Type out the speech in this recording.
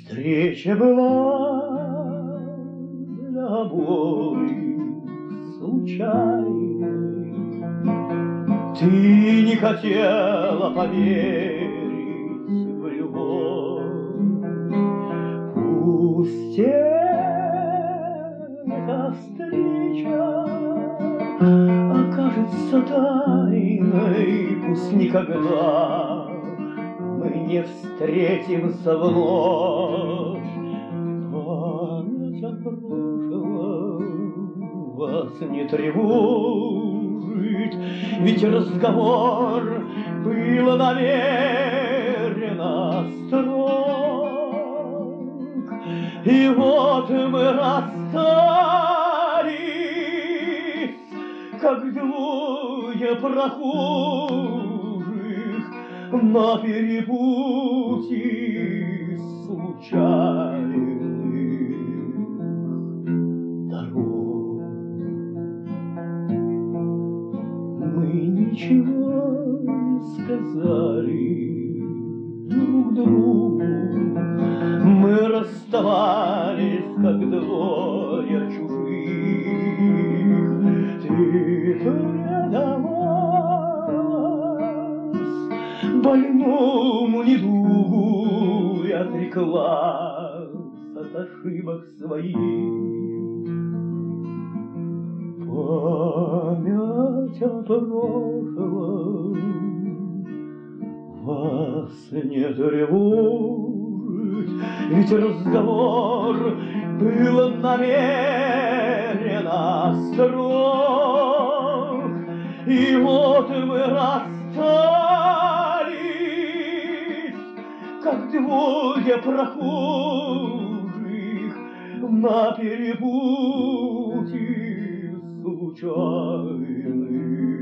Встреча была для обоих случайной. Ты не хотела поверить в любовь. Пусть эта встреча окажется тайной, пусть никогда мы не встретимся вновь. Память о прошлом вас не тревожит, ведь разговор был намеренно строг. И вот мы расстались, как двое прохожих на перепутье случайных дорог. Мы ничего не сказали друг другу, мы расставались, как двое чужих. Ты предалась больному недугу и отреклась от ошибок своих. Память о прошлом вас не тревожит, ведь разговор был намеренно строг. И вот мы расстались, как двое прохожих на перепутье случайных